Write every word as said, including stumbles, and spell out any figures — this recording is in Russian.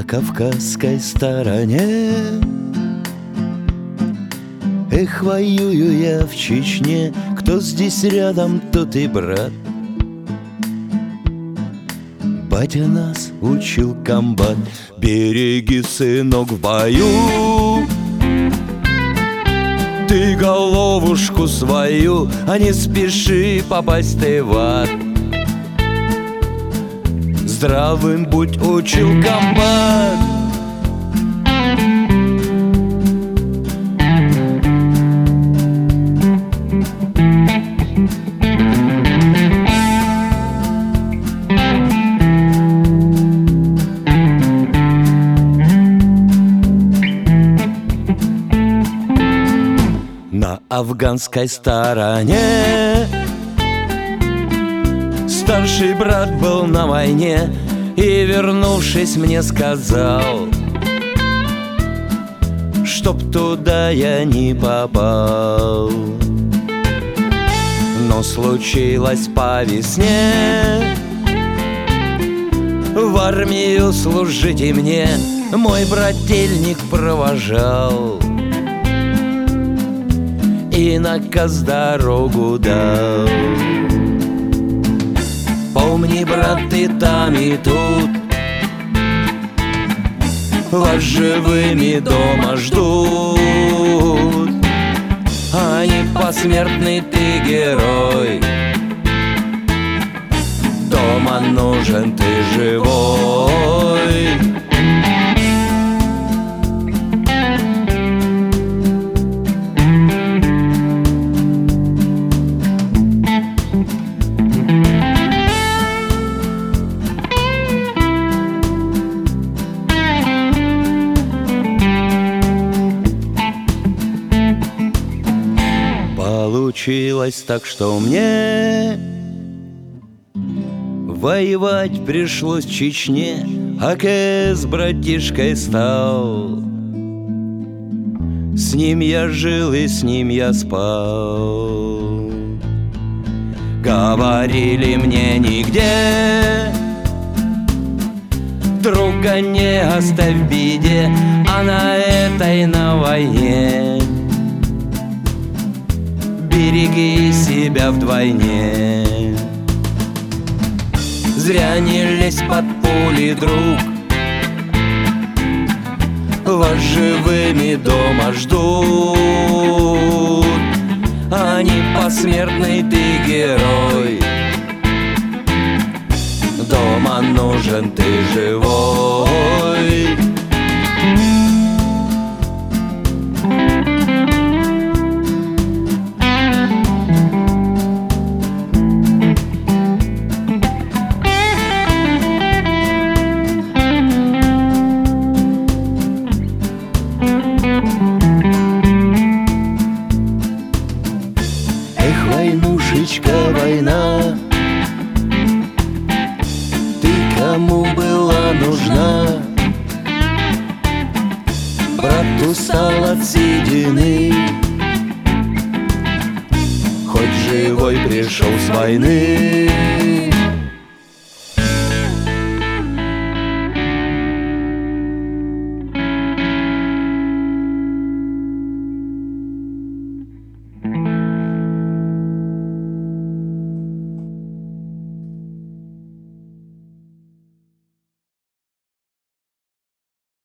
На кавказской стороне. Эх, воюю я в Чечне, кто здесь рядом, тот и брат. Батя нас учил комбат: береги, сынок, в бою ты головушку свою, а не спеши попасть ты в ад. Здравым будь, учил комбат. На афганской стороне старший брат был на войне и, вернувшись, мне сказал, чтоб туда я не попал. Но случилось по весне в армию служить и мне мой брательник провожал и наказ дорогу дал. Помни, брат, ты там и тут, вас живыми дома ждут, а не посмертный ты герой. Дома нужен ты живой. Получилось так, что мне воевать пришлось в Чечне, а с братишкой стал. С ним я жил и с ним я спал. Говорили мне нигде друга не оставь в беде, а на этой на войне береги себя вдвойне. Зря не лезь под пули, друг, вас живыми дома ждут, а не посмертный ты герой. Дома нужен ты живой. Войнушечка, война, ты кому была нужна? Брат устал от седины, хоть живой пришел с войны.